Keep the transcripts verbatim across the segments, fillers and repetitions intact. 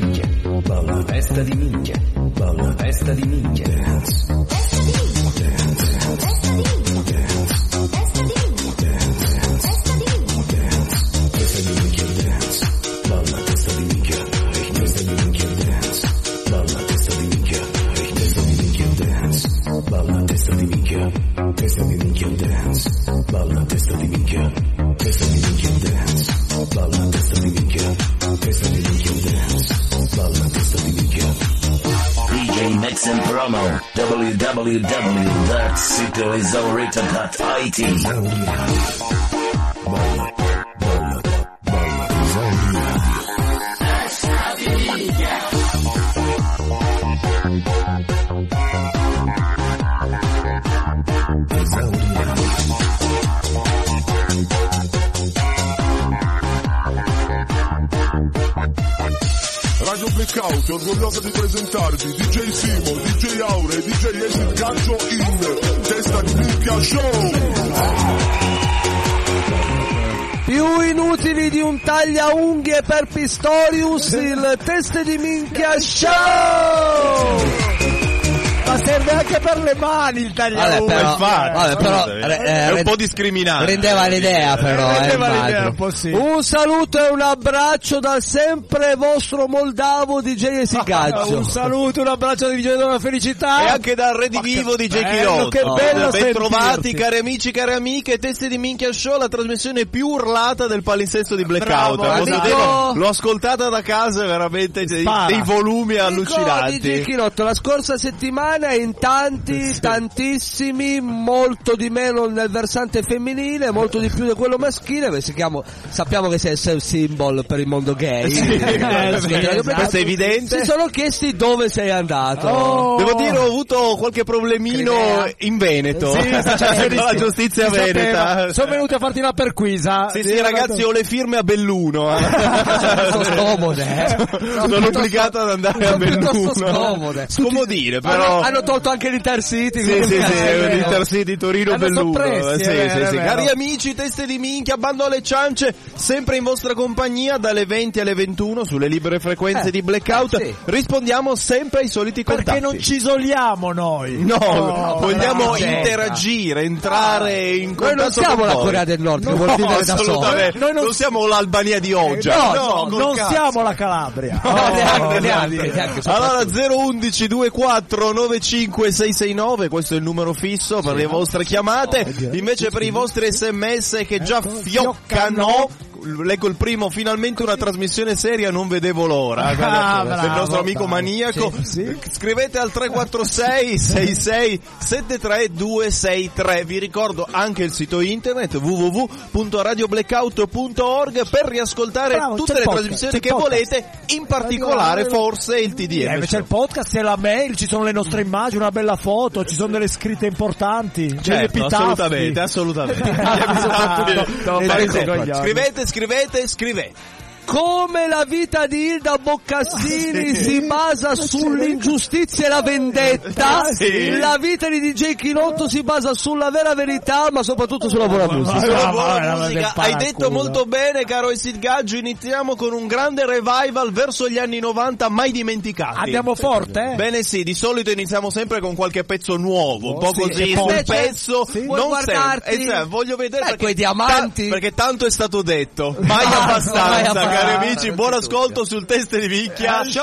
minchia, balla testa di minchia, balla testa di minchia. Dance. Balla testa di minchia, testa di minchia dance. Balla testa di minchia, testa di minchia dance. Balla testa di minchia, testa di minchia dance. Balla testa di minchia. D J Mix and Promo w w w dot sito esaurita dot i t. Balla, balla, balla esaurita. Testa di minchia. Radio Blackout è orgogliosa di presentarvi D J Simo, D J Aure e D J Acid Gaggio in Testa di Minchia Show. Più inutili di un tagliaunghie per Pistorius, il Testa di Minchia Show! Ma serve anche per le mani il tagliaunghie. Vabbè, però, vabbè, però eh, è un po' discriminante. Rendeva l'idea però, eh, rendeva l'idea un po' sì. Un saluto e un abbraccio dal sempre vostro moldavo D J Esigaggio. Un saluto, un abbraccio di D J della felicità. E anche dal Redivivo D J Chilotto. Che bello, ben trovati cari amici, cari amiche. Teste di Minchia Show, la trasmissione più urlata del palinsesto di Blackout. Bravo, Posso dire, l'ho ascoltata da casa, veramente dei, dei volumi allucinanti. D J Chilotto, la scorsa settimana in tanti, sì. tantissimi, molto di meno nel versante femminile, molto di più di quello maschile, perché chiamo, sappiamo che sei il sex symbol per il mondo gay. Sì, eh, sì, esatto. Questo è evidente. Si sono chiesti dove sei andato. Oh. Devo dire, ho avuto qualche problemino Crimea. in Veneto. Sì, cioè, la giustizia veneta. Sono venuti a farti una perquisa. Sì, sì, sì ragazzi, ho le firme a Belluno. Sono scomode, eh. Sono obbligato ad andare a Belluno. Scomode. Scomodire, però. Hanno, hanno tolto anche l'Intercity. Sì, sì, sì, l'Intercity Torino-Belluno. Pressi, sì, eh, sì, sì. vero. Cari amici, teste di minchia, bando alle ciance, sempre in vostra compagnia dalle venti alle ventuno sulle libere frequenze eh, di Blackout. eh, sì. Rispondiamo sempre ai soliti contatti. Perché non ci isoliamo noi. No, oh, vogliamo no, interagire, entrare in contatto. Noi non siamo la Corea del Nord, che no, vuol vivere da sola. Noi non... non siamo l'Albania di oggi. No, no, no non cazzo. siamo la Calabria. No, oh, neanche, neanche, neanche. Allora zero undici ventiquattro novantacinque seicentosessantanove, questo è il numero fisso per le vostre chiamate. Invece per i vostri sms che già fioccano, leggo il primo, finalmente una trasmissione seria, non vedevo l'ora. Ah, bravo, del nostro amico bravo. maniaco. Sì, sì. Scrivete al tre quattro sei sei sei sette tre due sei tre. Vi ricordo anche il sito internet w w w punto radio blackout punto org per riascoltare bravo, tutte le podcast, trasmissioni che podcast. volete, in particolare radio, forse il T D M. Eh, c'è il podcast, c'è la mail, ci sono le nostre immagini, una bella foto, ci sono delle scritte importanti. Certo, assolutamente, assolutamente. no, no, scrivete, scrivete, scrivete. Come la vita di Ilda Boccassini sì. si basa sull'ingiustizia e la vendetta, sì. la vita di D J Chinotto si basa sulla vera verità, ma soprattutto sulla buona musica. Sulla buona musica. Hai detto molto bene, caro Acid Gaggio. Iniziamo con un grande revival verso gli anni novanta, mai dimenticati. Andiamo forte, eh? Bene, sì, di solito iniziamo sempre con qualche pezzo nuovo, un po' sì, così, un pezzo. Sì. Non guardarti? sempre. Eh, voglio vedere eh, perché, quei diamanti. Ta- perché tanto è stato detto, mai ah, abbastanza. Mai abbastanza. Cari amici, buon ascolto sul Teste di Minchia Show!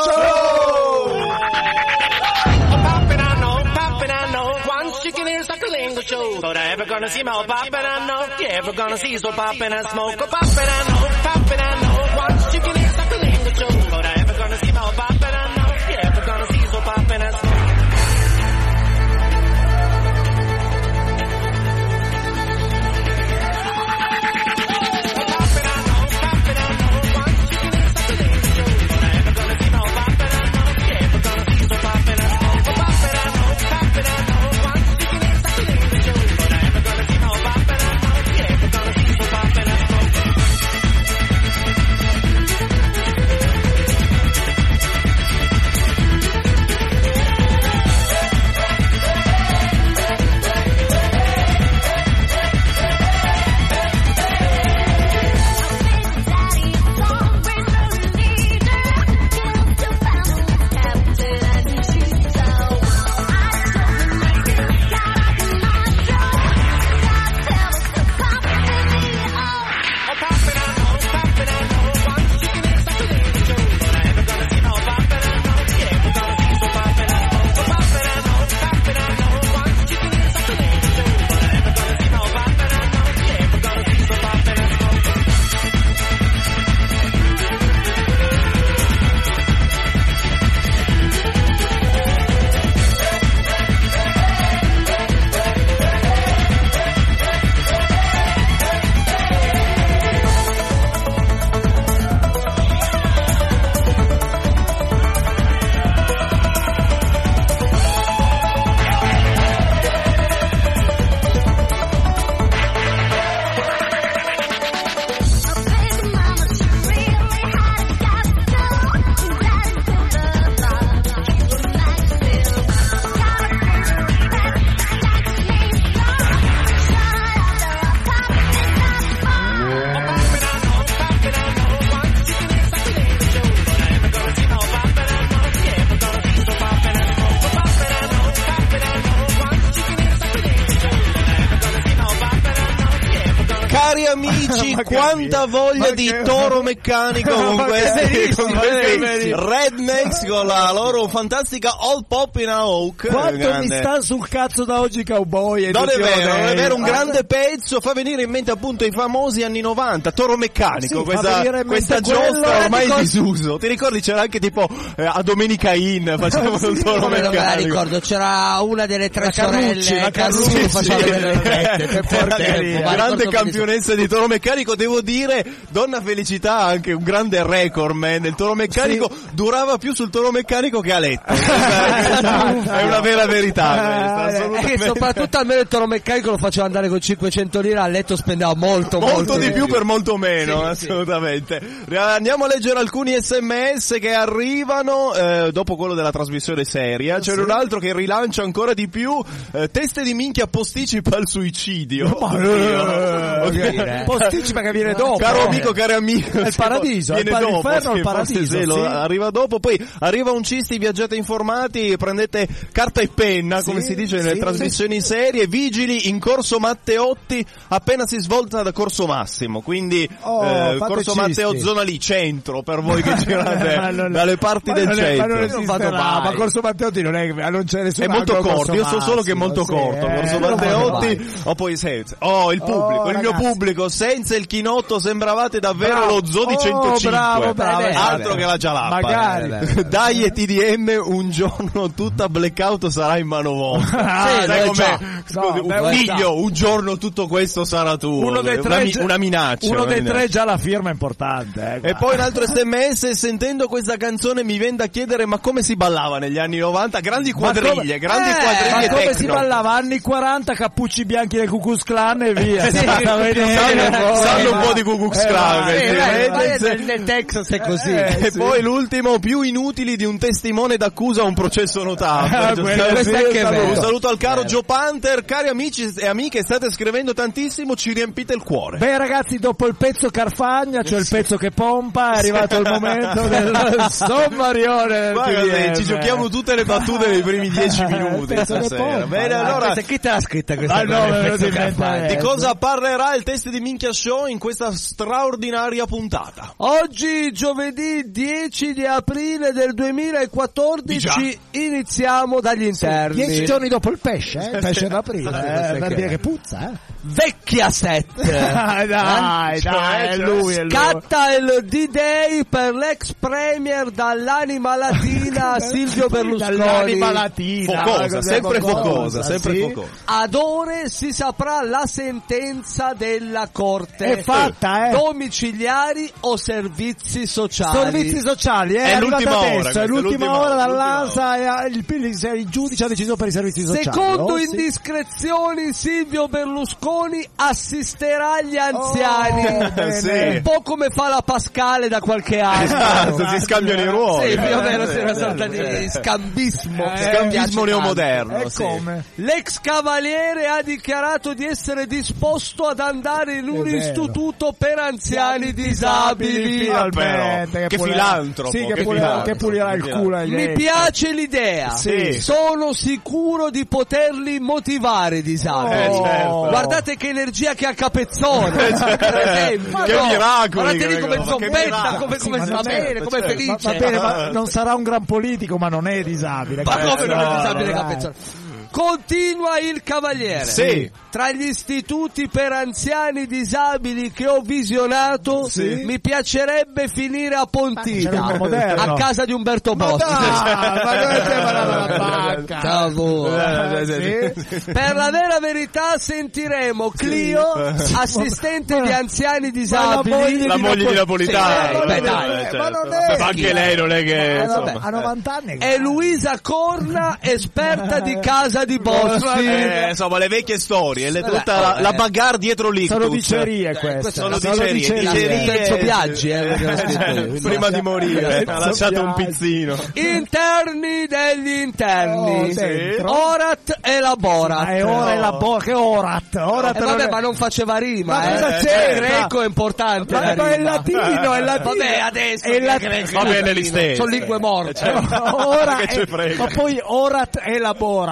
Chicken is like a lingo show. But I ever gonna see my poppin', I know. You ever gonna see so poppin' and smoke a poppin', I know. Poppin', I know. One chicken is like a lingo show. But I ever gonna see my poppin', I know. You ever gonna see so poppin' and smoke. amici, quanta voglia di toro meccanico con questi, con questi Rednecks, con la loro fantastica Old Pop in a Oak. Quanto grande. mi sta sul cazzo da oggi Cowboy. Non è vero, non è vero, un grande pezzo, fa venire in mente appunto i famosi anni novanta, toro meccanico, Sì, questa, questa giostra ormai in disuso. Ti ricordi c'era anche tipo eh, a Domenica In facevamo il toro Come non me la meccanico. ricordo, c'era una delle tre La Carrucci, sorelle la Carrucci Sì, che faceva sì. le ricette, che porcheria. Ma Grande ricordo campionessa di toro meccanico, devo dire, Donna Felicità ha anche un grande record man del toro meccanico, durava più sul toro meccanico che a letto. È una vera verità questa, E che assolutamente. soprattutto almeno il toro meccanico lo faceva andare con cinquecento lire, a letto spendeva molto molto, Molto di più per molto meno, Sì, assolutamente. Andiamo a leggere alcuni sms che arrivano eh, dopo quello della trasmissione seria. C'è un altro che rilancia ancora di più. Eh, teste di minchia posticipa il suicidio. Eh, posticipa che viene dopo. Caro amico, caro amico, È il paradiso, viene è il dopo, inferno o sì, il forse paradiso, sì, lo- sì. arriva dopo, poi arriva un cisti, viaggiate informati, prendete carta e penna, come Sì, si dice nelle sì, trasmissioni serie, vigili in corso Matteotti appena si svolta da corso Massimo, quindi Oh, eh, fate corso cisti. Matteo zona lì, centro, per voi che girate Ma non- dalle parti ma del non è- ma non centro. esiste, vado no, mai. ma Corso Matteotti non è, non c'è nessun È molto altro corto, io so solo che è Massimo, molto sì, corto. eh, Corso non vado Matteotti, mai. oh poi senza. Oh, il pubblico, Oh, il mio ragazzi. pubblico, senza il chinotto sembravate davvero Bravo. lo zoo di Oh, centocinque. bravo, bravo, Eh, beh, Altro beh, che la gialappa. magari. Eh, Dai e T D M, un giorno tutta blackout sarà in mano vostra. Ah, Sì, sai lo è com'è? già. Scusi, No, un beh, lo è figlio, un giorno tutto questo sarà tuo. Uno dei tre una, mi- già- una minaccia. Uno una dei minaccia. tre già la firma è importante. Eh, E guarda. poi un altro sms, sentendo questa canzone mi viene da chiedere ma come si ballava negli anni novanta? Grandi Ma come- quadriglie, grandi Eh, quadriglie Ma come techno. si ballava? Anni quaranta, cappucci bianchi del Ku Klux Klan e via. Sì, Sta vedere, sanno, poi, sanno un ma- po' di Ku Klux eh, Klan, ma- questi Sì, dai, Rednecks. ma nel, nel Texas è così. Eh, E sì. poi l'ultimo, più inutili di un testimone d'accusa a un processo notabile. Ah, quello Giusto? sì, Questo è che Un vero. saluto al caro Joe Panther, cari amici e amiche, state scrivendo tantissimo, ci riempite il cuore. Beh ragazzi, dopo il pezzo Carfagna, cioè il pezzo che pompa, è arrivato il momento del sommarione del Guarda, T D M. ci giochiamo tutte le battute nei primi dieci minuti Il pezzo che stasera. pompa, Bene, dai. allora, Questa- chi te l'ha scritta questa Ah, no, cosa? me lo Pezzo inventa Carfagna. lei. di cosa parlerà il test di Minchia Show in questa straordinaria puntata? Oggi giovedì dieci di aprile del duemilaquattordici iniziamo dagli interni. Dieci giorni dopo il pesce, eh? Il pesce d'aprile, eh? Per dire che puzza, eh? Vecchia set. Dai, dai, dai, è lui, è lui. Scatta il D-Day per l'ex premier dall'anima latina Silvio Berlusconi. Dall'anima latina. Focosa, Cos'è sempre focosa? focosa, sempre Sì. focosa. Ad ore si saprà la sentenza della Corte. È fatta, eh. Domiciliari o servizi sociali. Servizi sociali, eh? È arrivata l'ultima ora, adesso, questa, è è l'ultima l'ultima ora ora, dall'ANSA e ha- il, il, il giudice ha deciso per i servizi sociali. Secondo Oh, sì. indiscrezioni Silvio Berlusconi assisterà gli anziani. Oh, bene. Sì. Un po' come fa la Pascale da qualche anno. Esatto, si scambiano i ruoli. Sì, più o meno Eh, sì, una eh, sorta eh. di scambismo. Eh, Scambismo Piace tanto. neomoderno. E sì. come? L'ex cavaliere ha dichiarato di essere disposto ad andare in un È vero. istituto per anziani disabili. Finalmente, Che pulirà- filantropo, sì, che, che pulirà, filantro, che pulirà che il filantro. culo agli Mi altri. piace l'idea. Sì. Sono sicuro di poterli motivare i disabili. Eh, certo. Guardate che energia che ha Capezzone, Eh, certo. per esempio. Che No, miracoli Guardate che lì come vengono, ma che zoppetta, miracoli. come, come Sì, sta ma non è- bene, come è certo. felice. Va bene, ma non sarà un gran politico, ma non è disabile. Ma cazzo. come non è No, disabile dai. Capezzone? Continua il cavaliere. Sì. Tra gli istituti per anziani disabili che ho visionato, Sì. mi piacerebbe finire a c'è Pontida, uno moderno. a casa di Umberto Ma Bossi. dai, ma dove te va la banca? Ciao a voi. Eh, sì. Per la vera verità sentiremo Clio, assistente di anziani disabili. La moglie di Napolitano. Sì, beh, Eh, dai. certo. Ma non è- Ma anche lei non è che... Eh, vabbè, insomma. ha novanta anni. E Luisa Corna, esperta di casa di Bossi. Eh, insomma, le vecchie storie, le- Vabbè, tutta la, eh. la bagarre dietro l'ictus. Sono dicerie queste. queste Sono sono dicerie, dicerie. dicerie. Penso Biaggi, eh, perché l'ho scritto io, quindi- Prima di morire, ha lasciato un Biaggi. pizzino. Interni degli interni. Oh, dentro. Orat e Laborat. Ah, è ora è la bo- che Orat. Orat Eh, non vabbè, è- ma non faceva rima. Ma eh. cosa Eh, c'entra? Il greco è importante. Ma, la ma è rima. latino, è latino. Vabbè, adesso. È lat- che- Va bene gli stessi. Sono lingue morte. Ora Che è- ce frega. ma poi Orat e Laborat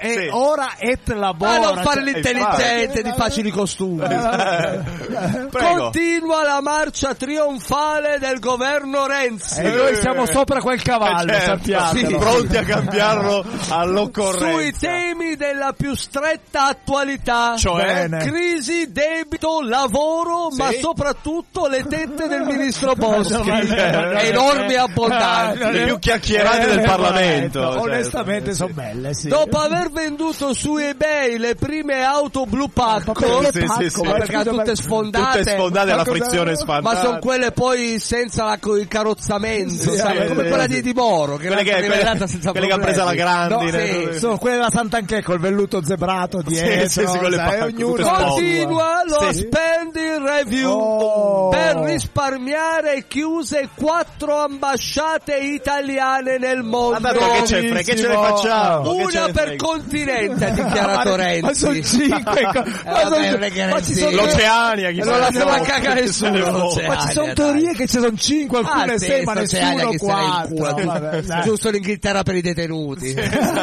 e Sì. ora et labora. Ma non fare cioè, l'intelligente di facili costumi. Prego. Continua la marcia trionfale del governo Renzi. E noi siamo sopra quel cavallo, Eh, certo, sappiatelo. sì, pronti a cambiarlo all'occorrenza. Sui temi della più stretta attualità, Cioè? Bene. crisi, debito, lavoro, Sì. ma soprattutto le tette del ministro Boschi, Eh, enormi e abbondanti. Le più chiacchierate del Parlamento. certo. Onestamente sono belle, sì. Dopo aver venduto su eBay le prime auto blu pacco, perché Sì, pacco? sì, sì. Ma perché scusa, tutte ma- sfondate, Tutte sfondate Ma alla cosa- frizione ma sfantata. sono quelle poi senza la, il carrozzamento, Sì, sai, sì, come sì, quella sì. di Di Moro, che Quelle l'ha che, rivelata quelle, senza quelle che ha preso la problemi. grandine. No, sì. Sono quelle della Sant'Anché col velluto zebrato dietro, sì, sì, quelle sai, pa- ognuno tutte ha la sport. sua. Continua lo Sì. spending review Oh. per risparmiare, chiuse quattro ambasciate italiane nel mondo. Ma tanto che c'è frega, che ce ne facciamo? Che ce Una ne per frega? continente, ha dichiarato Renzi. Ma sono cinque co- Eh, ma vabbè, sono- non è che ma Renzi- ci sono L'Oceania, chi Non se la ne fa frega? cagare nessuno, Se ne l'Oceania. frega. ma ci sono dai. teorie che ci sono cinque, alcune Ah, sei, sì, ma sta Oceania nessuno che se ne quattro. incula. Vabbè, dai. Giusto l'Inghilterra per i detenuti.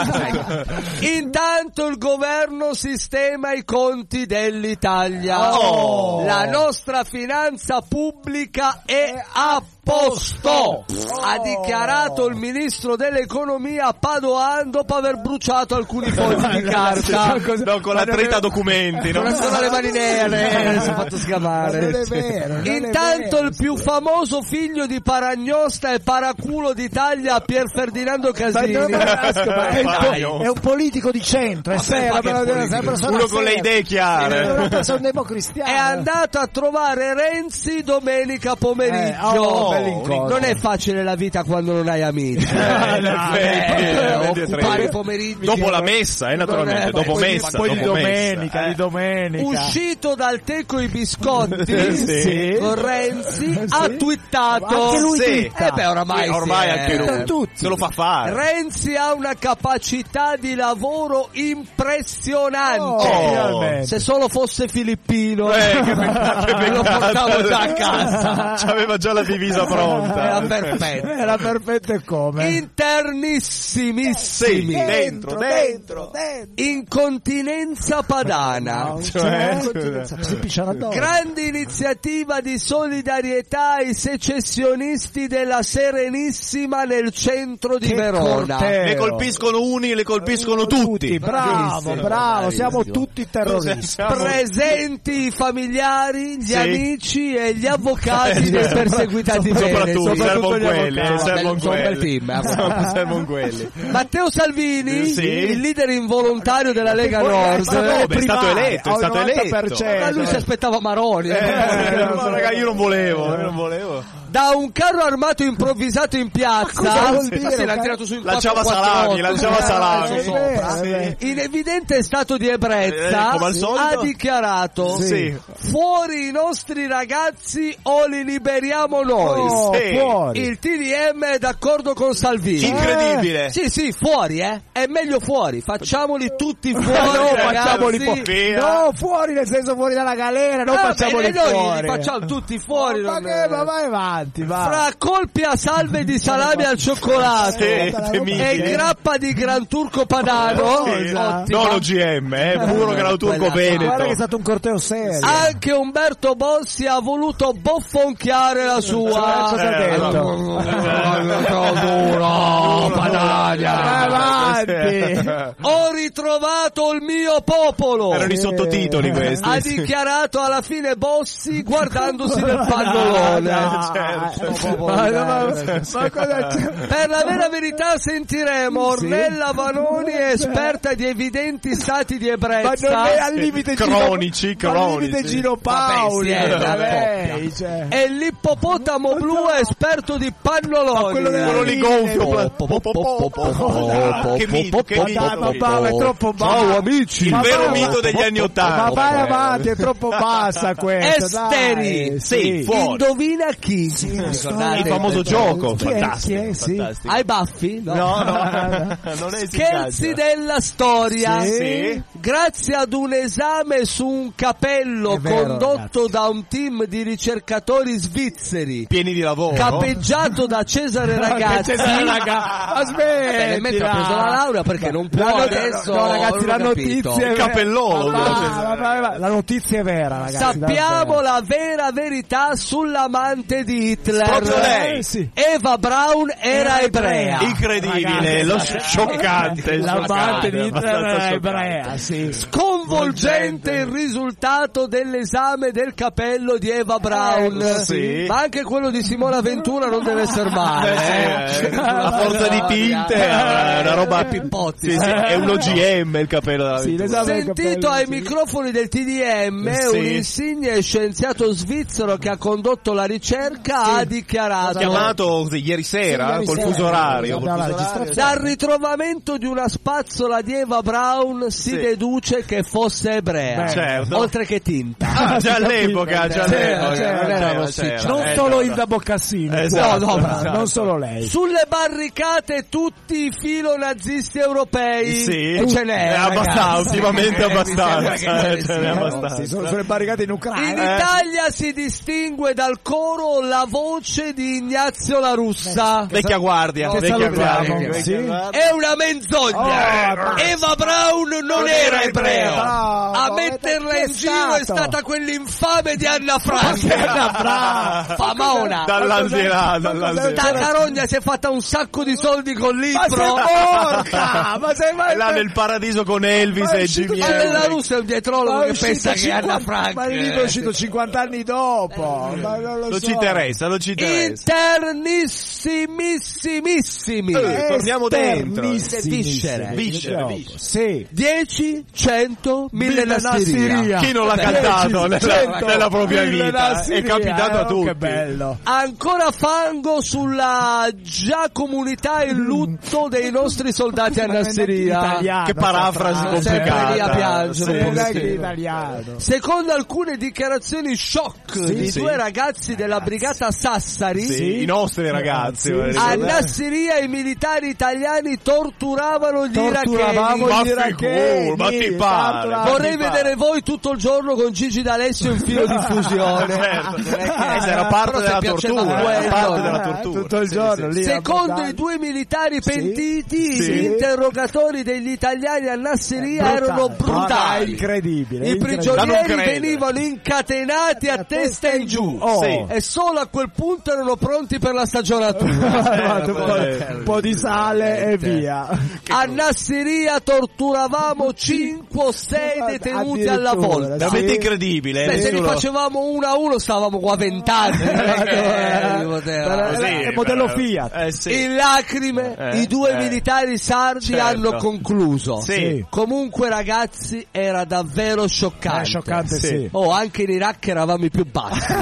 Intanto il governo sistema i conti dell'Italia. Oh. La nostra finanza pubblica è a posto, ha dichiarato il ministro dell'economia Padoan dopo aver bruciato alcuni fogli di carta. No, con la trita documenti, no? Non sono le mani nere, si è fatto scamare. Non è vero, non è Intanto vero. il più famoso figlio di Paragnosta e paraculo d'Italia, Pier Ferdinando Ma Casini, non nasco, ma è, il Dai. po- è un politico di centro, è serio, ma che però deve politico? essere una persona Uno con le seria. idee chiare. È una persona democristiana. è andato a trovare Renzi domenica pomeriggio. Eh, oh, bell'incontro. Non è facile la vita quando non hai amici. Eh, in effetti, Eh, eh, occupare eh, i pomeriggi. Dopo la messa, eh, naturalmente, Non è- dopo poi- messa, Poi di dopo messa, domenica, eh. di domenica. Uscito dal teco i biscotti Sì. con Renzi, Sì. ha twittato. Anche lui Sì. twitta. Eh beh, oramai, Sì, ormai si è- anche lui tutti. se lo fa fare. Renzi ha una capacità di lavoro impressionante. Oh, finalmente. Se solo fosse filippino, Eh, che peccato, che lo peccato. portavo già a casa. C'aveva già la divisa pronta. Era perfetto. Era perfetto e come? Internissimissimi. Sì, dentro, dentro. Incontinenza padana. Cioè, Cioè? si pisciano addosso. Grande iniziativa di solidarietà ai secessionisti della Serenissima nel centro di Che Verona. corteo. Ne colpiscono uni, le colpiscono tutti. Bravo, Bravissimo, bravo, siamo bravissimo. tutti terroristi. Siamo- Presenti i familiari, gli Sì. amici e gli avvocati dei perseguitati Soprattutto, veneti. servono gli quelli, eh, avvocati. servono Bel- sono un bel quelli. team, eh. Servono- servono quelli. Matteo Salvini, Sì. il leader involontario della Lega Poi Nord, è stato Eh, beh, è stato primario, eletto, è al stato novanta eletto. per cento. ma lui si aspettava Maroni. Eh, eh. ma raga, io non volevo, io non volevo. Da un carro armato improvvisato in piazza, cosa vuol dire, sì, l'ha un tirato su in Lanciava quattro quattro salami, otto, lanciava eh, salami. messo sopra. Sì, eh, In evidente stato di ebbrezza, Eh, come al solito. ha dichiarato: Sì. fuori i nostri ragazzi o li liberiamo noi. Oh, Sì. fuori. Il T D M è d'accordo con Salvini. Incredibile. Sì, sì, fuori, eh. È meglio fuori. Facciamoli tutti fuori, No, ragazzi. facciamoli fuori. Via. No, fuori nel senso fuori dalla galera, non Ah, facciamoli beh, noi fuori. li facciamo tutti fuori. Ma non- che, ma vai avanti, va. Fra colpi a salve di salami al cioccolato Sì, e temibile. grappa di Gran Turco Padano, Sì, ottima. non O G M, eh, puro Gran Turco Quella- Guarda che è Veneto. stato un corteo serio. Anche Umberto Bossi ha voluto boffonchiare la sua. Cosa ha Eh, detto? Duro, Vai Padania. avanti. Ho ritrovato il mio popolo. Erano i sottotitoli questi. Ha dichiarato alla fine Bossi guardandosi nel pannolone. No, certo. ma, ma, ma, ma cosa c'è? Per la vera verità sentiremo Sì. Ornella Vanoni, esperta di evidenti stati di Ma ebbrezza. non è al limite Cronici, Gino, al limite cronici. Gino Paoli. Vabbè, sì, è una lei, cioè. E l'ippopotamo blu esperto di pannoloni. quello della Quello lì linea. gonfio. Po, po, po, po, po, po, Che mito, che po, mito. Ma dai, ma va, è troppo basso. Ciao amici. Il Ma vero va- mito degli anni Ma Ottanta. vai avanti, è troppo bassa questa. Esteri. dai, Sì, fuori. Indovina chi? Il Ricordate? famoso gioco. Chi è? Fantastico. Chi è? Sì. fantastico. Hai baffi? No, no, non è Scherzi della storia. Sì. Grazie ad un esame su un capello È vero, condotto da un team di ricercatori svizzeri, Pieni di lavoro. capeggiato da Cesare Ragazzi. Cesare Ragazzi. Bene, mentre ha preso la Laura perché non può La- adesso. no, ragazzi, non la ho capito. notizia è Il capellolo. Ma va, va, va, la notizia è vera, ragazzi. Sappiamo davvero. la vera verità sull'amante di Hitler. Proprio lei. Eh, sì. Eva Braun era ebrea. Incredibile, lo scioccante. L'amante di Hitler abbastanza era scioccante. ebrea, sì. Sconvolgente il risultato dell'esame del capello di Eva Braun. Eh, sì. Ma anche quello di Simona Ventura non deve essere male. Eh, eh. a forza di tinte è una roba Pippotti. sì, sì, è un O G M il capello della Sì, Ventura. l'esame del Sentito capello, ai sì. microfoni del T D M, Sì. un insigne scienziato svizzero che ha condotto la ricerca ha dichiarato: Chiamato così, ieri sera Sì, ieri col sera, fuso orario. guarda, col la fuso orario. registrazione. dal ritrovamento di una spazzola di Eva Braun si Sì. deduce che fosse ebrea, Beh, certo. oltre che tinta. Ah, già all'epoca, già Sì, all'epoca. sì, c'era, non era c'era, rossiccia. c'era. Non Eh, solo no, il no. da Boccassini, Esatto, no, no, esatto. non solo lei. Sulle barricate tutti i filonazisti europei. Sì. E ce n'è, Eh, abbastanza, ragazzi. ultimamente Eh, mi abbastanza. sembra che ce ne Eh, ce n'è siano. abbastanza. Sì, sono sulle barricate in In Ucraina. Italia si distingue dal coro la voce di Ignazio La Russa. Vecchia guardia, Che vecchia salutiamo, guardia. sì. vecchia guardia. È una menzogna. Oh, Eva Braun non era ebreo. Bravo, A metterla in è giro è stato? stata quell'infame di Anna Frank. brava. Famona. Dall'Anzirà, Sta dall'Anzirà. carogna si è fatta un sacco di soldi con Ma sei l'Ipro. porca! Ma sei mai... È là nel paradiso con Elvis Ma e è Jimi uscito- Ma la Hendrix. Russia è un dietrologo Ma è che uscito pensa che è Anna cinquanta Frank. Ma il libro è uscito cinquanta anni dopo. Ma non lo, Non so. ci interessa, non ci interessa. Internissimissimissimi. Eh, torniamo dentro. Esternissimi. Viscere. Viscere, Dopo. viscere. Sì. dieci, cento, mille Nassiria. Nassiria. Chi non l'ha Beh, cantato nella, cento, nella propria mille vita? Nassiria, È capitato a oh, tutti. Che bello. Ancora fango sulla già comunità in lutto dei nostri soldati a Nassiria. Italiano, Che parafrasi sempre complicata. lì a piangere, Sì, un po' Non è che sì. italiano. Secondo alcune dichiarazioni shock Sì, di sì. due ragazzi della brigata Sassari, Sì, i nostri ragazzi. Sì, vorrei sì. a ricordare. Nassiria i militari italiani torturavano gli Torturavamo iracheni. Ma gli iracheni. figur- ma ti pare? torturavamo- Vorrei ti pare? vedere voi tutto il giorno con Gigi D'Alessio in filo di fusione. Certo, non è che- Eh, era parte però se della piaceva tortura, quello, era parte della eh, tortura. tutto il Sì, giorno sì. lì. Secondo a i due militari Sì. pentiti, Sì. gli interrogatori degli italiani a Nassiria Brutale. erano Ma brutali. è incredibile, I incredibile. Da prigionieri non credere. venivano incatenati a testa in giù. Oh. Sì. E solo a quel punto erano pronti per la stagionatura. Guarda, un, po', un po' di sale e via. A Nassiria torturavamo cinque o sei detenuti alla volta. Veramente Sì. incredibile. Beh, se li nessuno- facevamo uno a uno stavamo qua vent'anni. non è che, eh, poteva- Così, Sì, è modello però- Fiat. Eh, sì. In lacrime Eh, i due eh. militari sardi Certo. hanno concluso. Sì. Comunque ragazzi era davvero scioccante. È scioccante, Sì. sì. Oh, anche in Iraq eravamo i più bassi.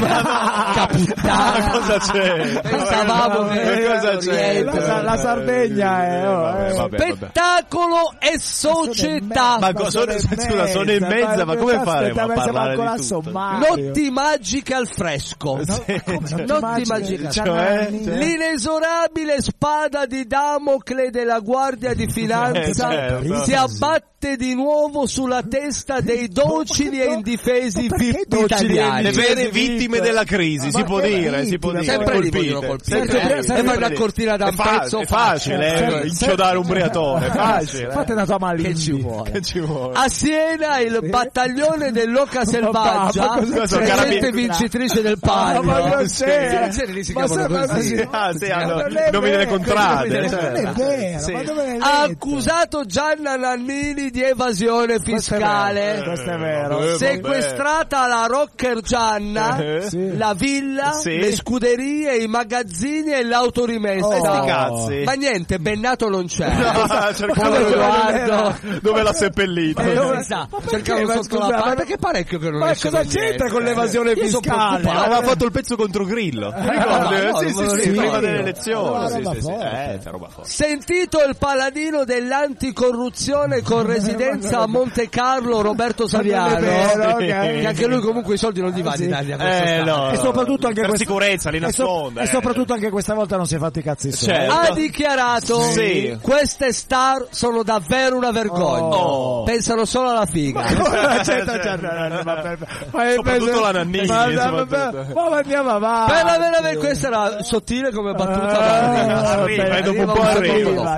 Caputtana. Ma cosa c'è? Pensavamo Ma che cosa c'è? La, la- la Sardegna è... oh, Vabbè, eh. vabbè, vabbè. Spettacolo e società. Ma co- sono- scusa, sono in mezza, ma come faremo a parlare di tutto? Notti magiche al fresco. Sì, cioè- Notti magiche. Cioè? L'inesorabile spada di Damocle della Guardia di Finanza Eh, certo. si abbatte di nuovo sulla testa dei docili e indifesi Ma perché V I P docili e italiani. Le vere Sì, vittime sì. della crisi, si Ma può che dire, si può vittime? dire. Sempre lì colpite. vogliono colpire. Sempre Eh, lì, e sempre fai una lì. cortina da È un facile, pezzo è facile, facile. eh, inchiodare un briatore, è facile. Fate una tua malina. Che ci vuole? Che ci vuole? A Siena il battaglione dell'Oca Selvaggia, Ma cosa c'è? recente vincitrice del Ah, ma palio. non c'è. Sì, lì si Ma chiamano sa- così. ma- Ah, sì, hanno non è nomi delle vero, contrade. nomi delle certo. Non è vero, Sì. ma dove l'hai Ha letto? accusato Gianna Nannini di evasione fiscale. Questo è vero. Eh, Sequestrata la rocker Gianna, Eh. Sì. la villa, Sì. le scuderie, i magazzini e l'autorimessa. Oh. Sti cazzi. Ma niente, Bennato non c'è. No, cercavo Povero dove- Edoardo. dove l'ha seppellito. Eh, dove- non si sa. Ma perché? Cercavo Ma sotto scusa, la ma- parte perché parecchio che non Ma esce cosa con c'entra niente. con l'evasione Io sono fiscale? preoccupato. Aveva fatto il pezzo contro Grillo. Ti ricordi? no, no, sì, non me lo sì, sì, ricordo. prima delle Una elezioni. Sì, roba sì, sì. forte. Eh, c'è roba forte. Sentito il paladino dell'anticorruzione con residenza a Monte Carlo, Roberto Saviano, Non è vero, ok. che anche lui comunque i soldi non li va in Sì. Italia. Eh, no. E soprattutto anche Per questa sicurezza, li e so- nasconde. E soprattutto anche questa volta non si è fatto i cazzi suoi. Certo. Ha dichiarato: Sì. queste star sono davvero una vergogna. Oh. Pensano solo alla figa. Certo, certo, no, no, ma per- ma- Soprattutto la Nannini, Ma, ma, soprattutto. ma, ma andiamo avanti. Per la vera verità, questa era sottile come battuta. Ah, Arriva, vabbè, e dopo un arriva po' un arriva. arriva, ci vuole un po' di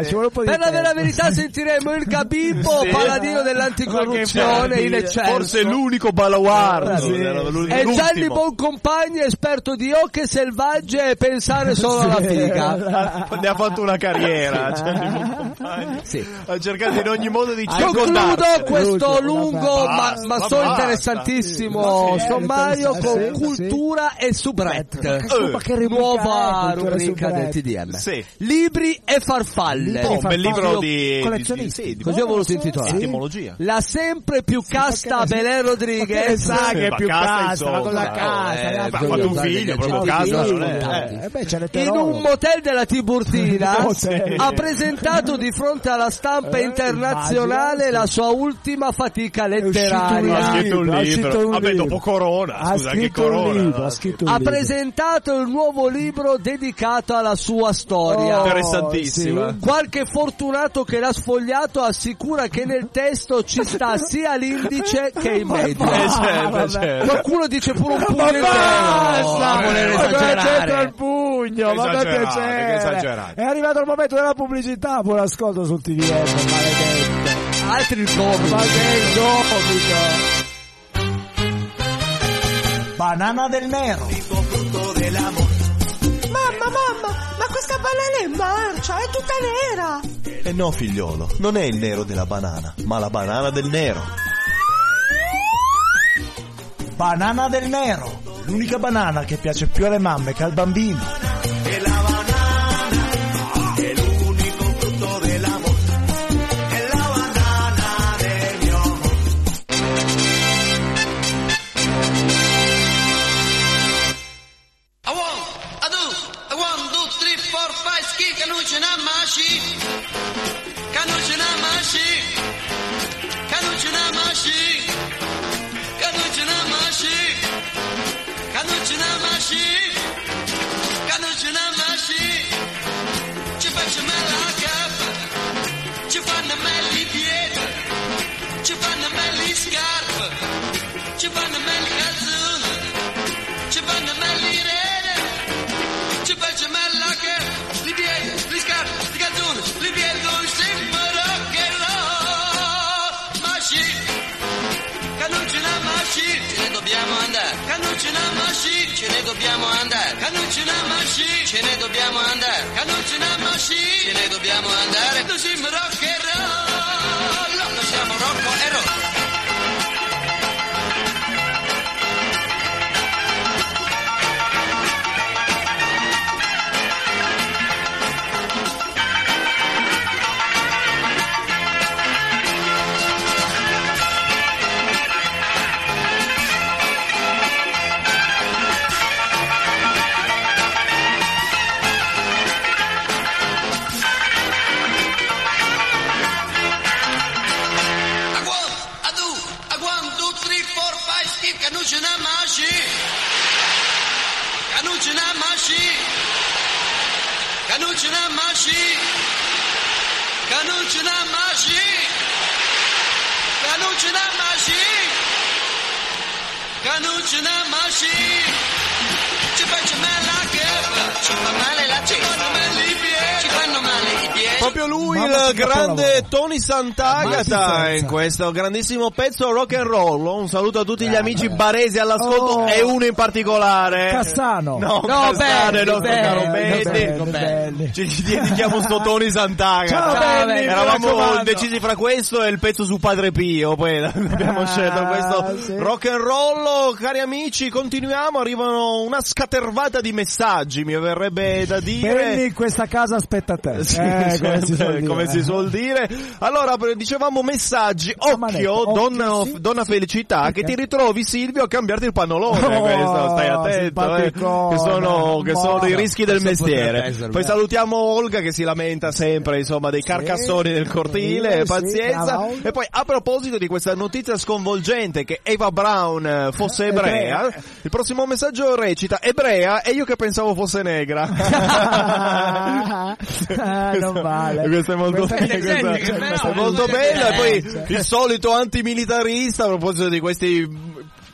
Per la vera verità sentiremo il Gabibbo, paladino dell'anticorruzione in eccesso. Forse l'unico baluardo. Sì. E Gianni Boncompagni, esperto di oche selvagge e pensare solo alla figa. Ne ha fatto una carriera, Gianni Boncompagni. Sì. Ha cercato in ogni modo di Concludo questo lungo ma, basta, ma so basta. interessantissimo Sì, sommario sì, con sì, cultura e soubrette. Ma che rubrica Nuova è, cultura rubrica e del soubrette? T D M. Sì. Libri e farfalle. Oh, un bel libro Io- di collezionisti. di- sì, di- Così ho voluto intitolare. etimologia. La sempre più casta Belén Rodriguez. sa che è Ma più casta, cassa, ma con la insomma, casa, eh, la ma ha figlia. fatto un figlio, proprio casa, non è- Eh, beh, c'è In l'eterolo. un motel della Tiburtina Motel. ha presentato di fronte alla stampa Eh, internazionale immagino, la sua ultima fatica È uscito un letteraria. Ha scritto un Ha scritto libro. un Vabbè, libro. dopo Corona, Ha scusa, anche scritto un Corona. libro, ha scritto un Ha libro. presentato il nuovo libro dedicato alla sua storia. Oh, Interessantissima. sì. Qualche fortunato che l'ha sfogliato assicura che nel testo ci sta sia l'indice che i medi. Eh, certo, vabbè. certo. Qualcuno dice pure un pugno Ma intero. basta! A voler Ma cosa c'entra esagerare. il pugno? Ma per Esagerate, piacere. che esagerate. È arrivato il momento della pubblicità. Buon ascolto sul T V M, maledetto. Altri gomi. Ma che gomito! Banana del nero. Mamma, mamma, ma questa banana è marcia, è tutta nera. E no, figliolo, non è il nero della banana, ma la banana del nero. Banana del nero. L'unica banana che piace più alle mamme che al bambino. Ce ne dobbiamo andare, ce ne dobbiamo andare, ce ne dobbiamo andare, noi siamo rock and roll, noi siamo rock and roll. Proprio lui, Mamma, il che grande capolavoro. Tony Sant'Agata, Mazza. in questo grandissimo pezzo rock and roll. Un saluto a tutti gli amici baresi all'ascolto Oh. e uno in particolare. Cassano. No, No, Cassano, Belli, il nostro Belli, caro Belli, Benny. Belli, belli. Ci dedichiamo sto Tony Sant'Agata. Ciao, Ciao, Benny, mi Eravamo raccomando. decisi fra questo e il pezzo su Padre Pio, poi abbiamo Ah, scelto questo sì. rock and roll. Cari amici, continuiamo, arrivano una scatervata di messaggi, mi verrebbe da dire. Benny, in questa casa aspetta te. Sì, eh, come si suol dire. come si suol dire. Allora, dicevamo messaggi. manetta, Occhio, occhio, donna, sì. donna Felicità, Perché? che ti ritrovi Silvio a cambiarti il pannolone. Oh, questo, stai attento, eh, simpaticone, che sono, che sono dei buono. rischi del Questo potrebbe mestiere. essere, Poi beh. salutiamo Olga che si lamenta sempre, insomma, dei carcassoni del cortile, sì, pazienza. brava Olga. E poi, a proposito di questa notizia sconvolgente che Eva Brown eh, fosse ebrea, il prossimo messaggio recita: ebrea e io che pensavo fosse negra. Ah, non vale. Questo è molto, Questa è- questa- senti che questa bello. è molto bello. E poi Eh, il solito antimilitarista a proposito di questi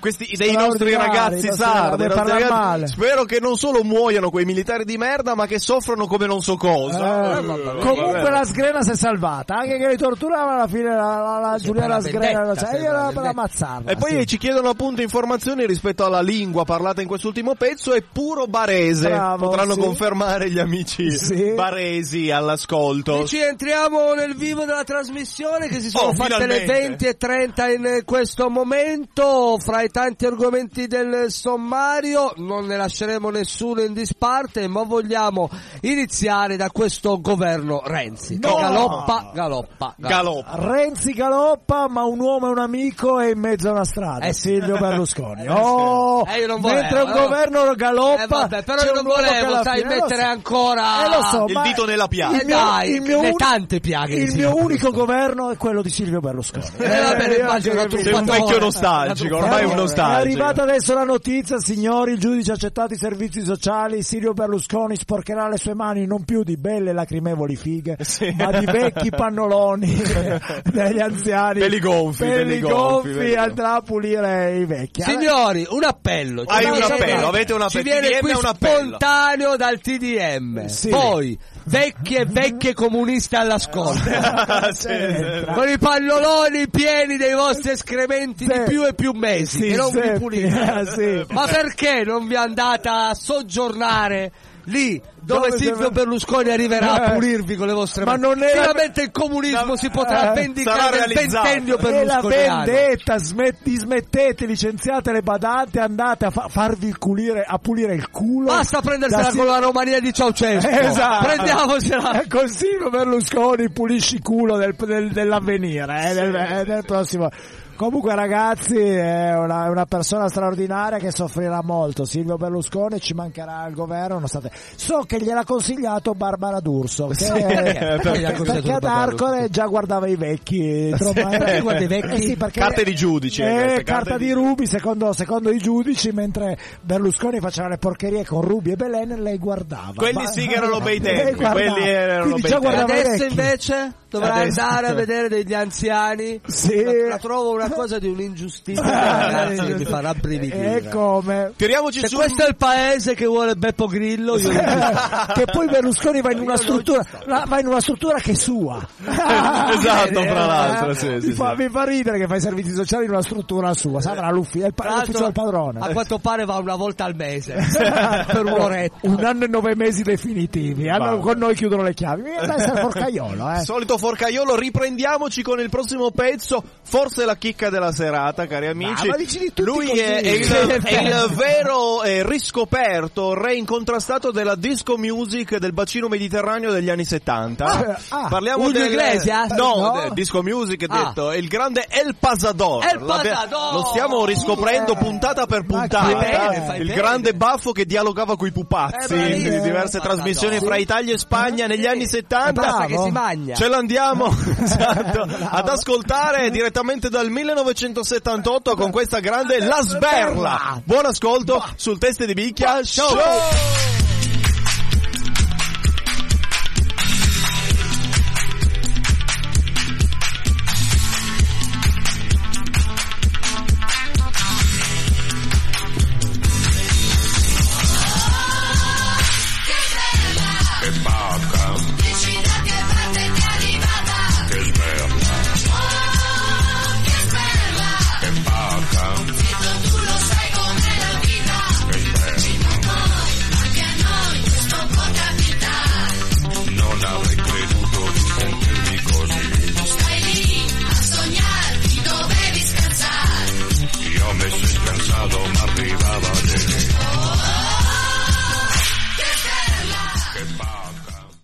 questi dei nostri ragazzi sardi, dei nostri ragazzi, spero che non solo muoiano quei militari di merda, ma che soffrono come non so cosa. Eh, eh, comunque vabbè. La Sgrena si è salvata, anche che li torturavano alla fine la, la, la Giuliana Sgrena, cioè, io la, per ammazzarla. E poi sì. Ci chiedono appunto informazioni rispetto alla lingua parlata in quest'ultimo pezzo, è puro barese. Bravo, potranno sì. confermare gli amici sì. baresi all'ascolto. E ci entriamo nel vivo della trasmissione, che si sono oh, fatte finalmente. le venti e trenta in questo momento. Fra i tanti argomenti del sommario non ne lasceremo nessuno in disparte, ma vogliamo iniziare da questo governo Renzi. No. Galoppa, galoppa, galoppa. Galoppa. Renzi galoppa, ma un uomo e un amico è in mezzo a una strada. Eh, Silvio Berlusconi. Oh, eh, io non volevo, mentre un no. governo galoppa, eh, vabbè, però c'è io non un uomo che volevo, alla sai, fine- mettere eh, lo so. ancora Eh, lo so, il ma dito nella piaga. Eh, dai, il mio le un- tante piaghe di Il Silvio mio unico Berlusconi. governo è quello di Silvio Berlusconi. Eh, vabbè, io immagino anche tu Sei un Fatore. vecchio nostalgico, ormai un È nostalgico. arrivata adesso la notizia, signori, il giudice ha accettato i servizi sociali, Silvio Berlusconi sporcherà le sue mani non più di belle lacrimevoli fighe, Sì. ma di vecchi pannoloni degli anziani. Belli gonfi, belli belli gonfi, gonfi, belli andrà a pulire i vecchi. Signori, un appello. Hai Ci un viene- appello, avete un Ci appello. viene T D M qui è un appello. spontaneo dal T D M. Sì. Poi, vecchie e vecchie comuniste all'ascolto. Sì, sì. Con i pannoloni pieni dei vostri escrementi Sì. di più e più mesi. Sì, che non vi sì. pulite. Eh, sì. Ma perché non vi andate a soggiornare lì dove, Dove Silvio deve- Berlusconi arriverà a Eh. pulirvi con le vostre Ma mani? non era- Finalmente il comunismo No, si potrà eh, sarà vendicare del realizzato. ventennio E la berlusconiano. vendetta, smetti, smettete, licenziate le badanti, andate a fa- farvi pulire, a pulire il culo. Basta prendersela Da con Sil- la Romania di Ceausescu. Esatto. Prendiamocela. Eh, Con Silvio Berlusconi pulisci culo del, del- dell'avvenire, eh, del, eh, del prossimo. Comunque ragazzi, è una, è una persona straordinaria che soffrirà molto. Silvio Berlusconi ci mancherà al governo, nonostante so che gliel'ha consigliato Barbara D'Urso, che perché? perché, Gliel'ha consigliato perché ad Barbara Arcore già guardava i vecchi. Insomma, Perché guarda i vecchi? Eh sì, perché- Carte di giudici, hai eh, detto, carta carte di di- Rubi secondo, secondo i giudici, mentre Berlusconi faceva le porcherie con Rubi e Belen, lei guardava. Quelli Ma- sì che erano bei lei tempi, guardava. quelli erano Quindi bei già tempi. guardava i Adesso vecchi. invece dovrà Adesso- andare a vedere degli anziani. Sì. La, la trovo una cosa di un'ingiustizia, ragazzi, che mi fa rabbrividire. E come? Tiriamoci Se su. questo è il paese che vuole Beppo Grillo, io Che poi Berlusconi va in una struttura, la- va in una struttura che è sua. Esatto, fra l'altro, Eh, sì, mi, sì, fa, sì. mi fa ridere che fa i servizi sociali in una struttura sua, saprà l'ufficio, è il pa- Tra l'ufficio del padrone. a quanto pare va una volta al mese per un'oretta. Un anno e nove mesi definitivi. Hanno- con noi chiudono le chiavi. Mi viene da essere forcaiolo, eh. Solito forcaiolo, riprendiamoci con il prossimo pezzo, forse la chicca della serata, cari amici. ma dici di tutti Lui così. è, è il, Sì, è il vero eh, riscoperto, re incontrastato della disco music del bacino mediterraneo degli anni settanta. Ah, ah. Parliamo Julio del Iglesias? no, No. del disco music Ah. detto, il grande El Pasador. El L'abbi- Pasador! Lo stiamo riscoprendo Eh. puntata per Ma puntata. fai bene, fai il bene. grande baffo che dialogava coi pupazzi Eh, in bravissimo. diverse El trasmissioni Pasador. fra Italia e Spagna negli anni settanta. Basta Bravo. che si magna. Ce l'andiamo esatto, ad ascoltare direttamente dal millenovecentosettantotto con questa grande La Sberla. Buon ascolto sul Teste di Bicchia Show.